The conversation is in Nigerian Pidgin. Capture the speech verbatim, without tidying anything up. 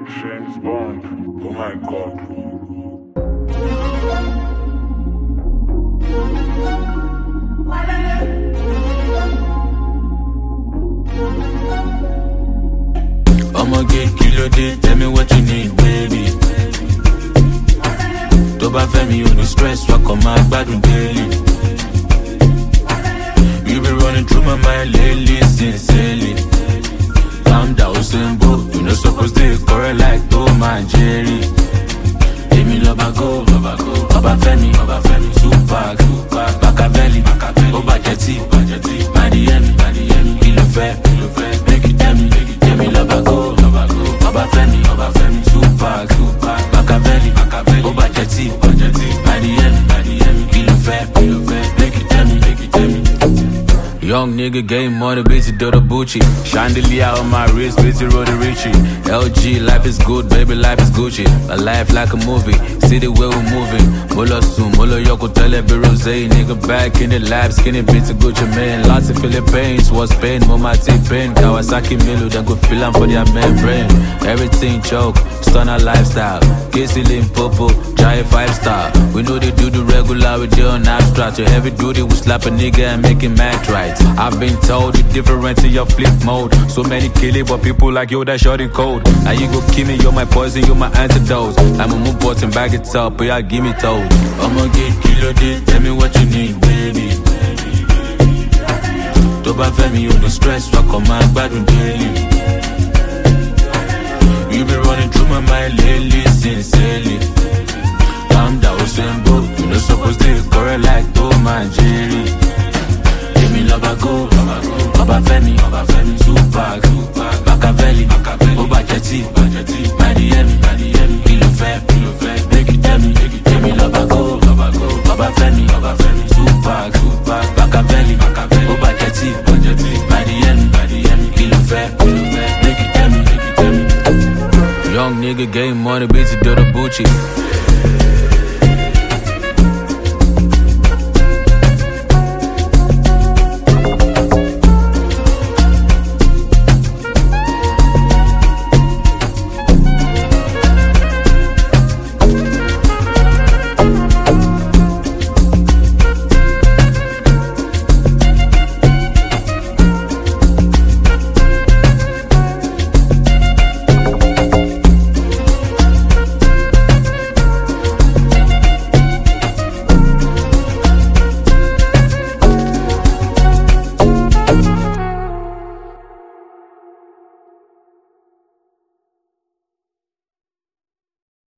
James Bond, oh my god. I'ma get kilo day, tell me what you need, baby. Tó bá fẹ́ mi, you no stress, wá kàn máa gbádùn daily. You been running through my mind lately, sincerely. Calm down, simple, you no supposed to correct like Tom and Jerry. Give me love, I go, love, I go. Ọba Fẹ́mi, Ọba Fẹ́mi, Tupac, Tupac, Machiavelli, Machiavelli, Ọba Jẹ́tì, Ọba Jẹ́tì, Madiyemi, Madiyemi, kí ló fẹ́, kí ló fẹ́, make it tell me, make it tell me, love, I go, love, I go. Ọba Fẹ́mi, Ọba Fẹ́mi, Tupac, Tupac, Machiavelli, Machiavelli, Ọba Jẹ́tì, Ọba Jẹ́tì, Madiyemi, Madiyemi, kí ló fẹ́, kí ló fẹ́, make it tell me, make it tell me. Young nigga game money, busy do the Bucci. Chandelier on my wrist, busy roll the Richie. L G, life is good, baby, life is Gucci. A life like a movie, see the way we're moving. Molo soon, molo yoko tele be rose. Nigga back in the lab, skinny bitch to Gucci man. Lots of Philippines, was pain, mama T-Pain. Kawasaki Milu, then go feel am for their membrane. Everything choke, stunner lifestyle. Kissy Limpopo, giant five star. We know they do the regular, we do on abstract. Your heavy duty, we slap a nigga and make him act right. I've been told you different in your flip mode. So many kill it, but people like you, that shorty cold. Now you go kill me, you're my poison, you're my antidote. I'm a move button, back it up, but y'all give me told. I'ma get kilo day, tell me what you need, baby. Tó bá fẹ́ mi, you no stress, wá kàn máa gbádùn daily. You been running through my mind lately, sincerely. Calm down, simple, you no supposed to correct like Tom and Jerry. Love I go, love I go. Ọba Fẹ́mi, Ọba Fẹ́mi, Tupac, Tupac, Machiavelli, Machiavelli, Ọba Jẹ́tì, Ọba Jẹ́tì, Madiyemi, Madiyemi, kí ló fẹ́, kí ló fẹ́, make it tell me, make it tell me, love I go, love I go. Ọba Fẹ́mi, Ọba Fẹ́mi, Tupac, Tupac, Machiavelli, Machiavelli, Ọba Jẹ́tì, Ọba Jẹ́tì, Madiyemi, Madiyemi, kí ló fẹ́, kí ló fẹ́, make it tell me, make it tell me. Young nigga game money, busy do the Bucci.